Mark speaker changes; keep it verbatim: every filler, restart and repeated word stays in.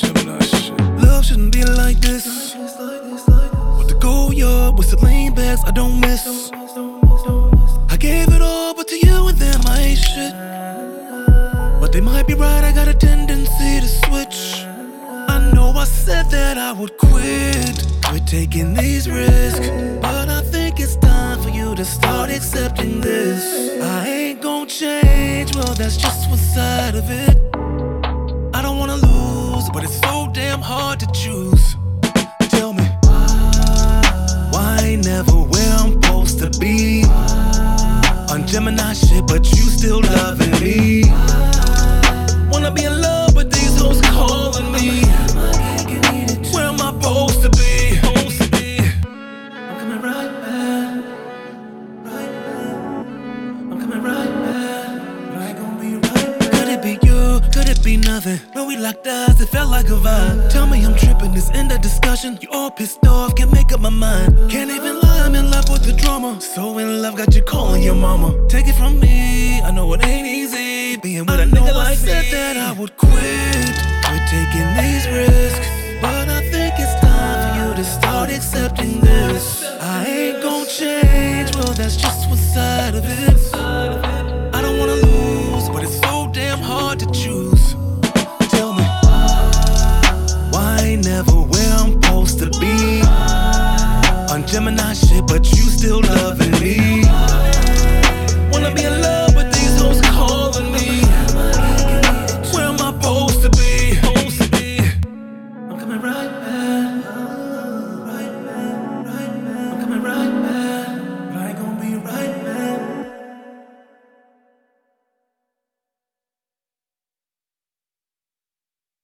Speaker 1: Gemini shit.
Speaker 2: Love shouldn't be like this. With the gold yard, with the lean bags, I don't miss. I gave it all, but to you and them I ain't shit. But they might be right, I got a tendency to switch. I know I said that I would quit, quit taking these risks, but I think it's time for you to start accepting this. I ain't gon' change, well that's just one side of it. I don't wanna lose, but it's so damn hard to choose. Tell me, why I ain't never where I'm supposed to be? On Gemini shit, but you still loving me. Wanna be in love, but these hoes calling me. Where am I supposed to be? Supposed to be. I'm coming right back, right back. I'm coming right back, but I ain't gon' be right back. Could it be you? Could it be nothing? When we locked eyes, it felt like a vibe. Tell me I'm tripping, this end of discussion. You all pissed off, can't make up my mind. Can't even lie, I'm in love with the drama. So in love, got you calling your mama. Take it from me, I know it ain't easy being with a nigga like me. I said that I would quit,